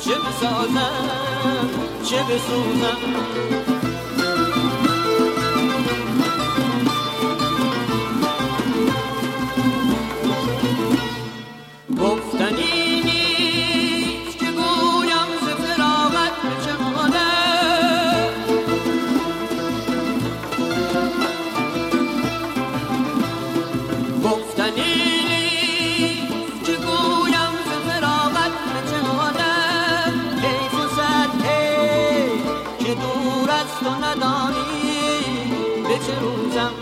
چه بسازم چه بسوزم. گفتنی نیست که گویم ز فراغت به چه حاله، گفتنی نیست که گویم ز فراغت به چه حاله. حیف و صد حیف که دور از تو ندانی به چه روزم.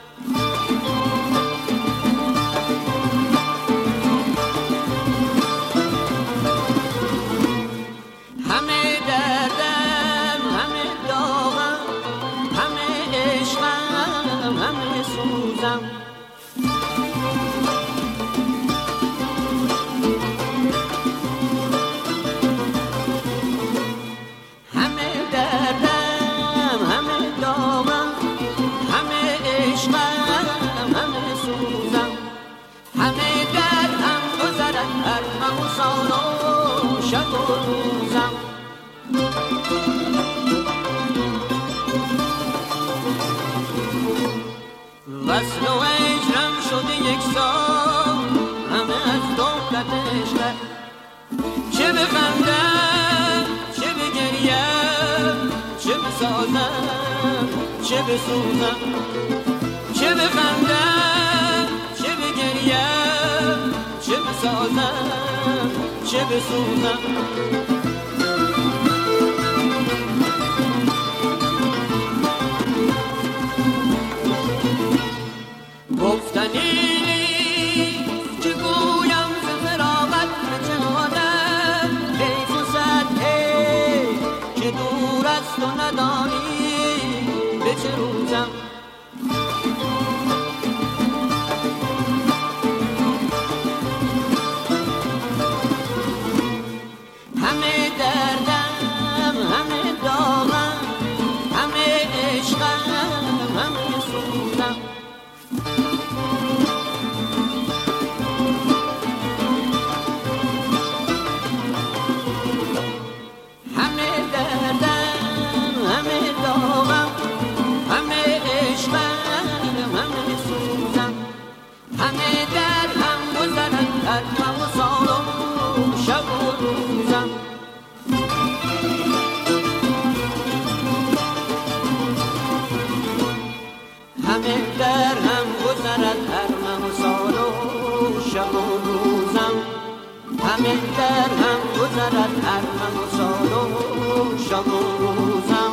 همه دردم همه داغم همه عشقم همه سوزم. همه دردم همه داغم همه عشقم همه سوزم. همه دردم گذرد هر غم و سال و شب و روزم. وصل و هجرم شده یک سال همه از دولت عشقت. چه بخندم چه بگریم چه بسازم چه بسوزم. چه بخندم چه بگریم چه بسازم چه بسوزم. گفتنی که گویم ز فراغت به چه حاله. حیف و صد حیف که دور از تو ندانی به چه روزم. همه دردم همه داغم همه عشقم همه سوزم. همه دردم همه داغم همه عشقم همه سوزم. همه دردم گذرد در غم و سال و شب و روزم. همه درهم گذرد هر غم و سال و شب و روزم. همه درهم گذرد هر غم و سال و شب و روزم.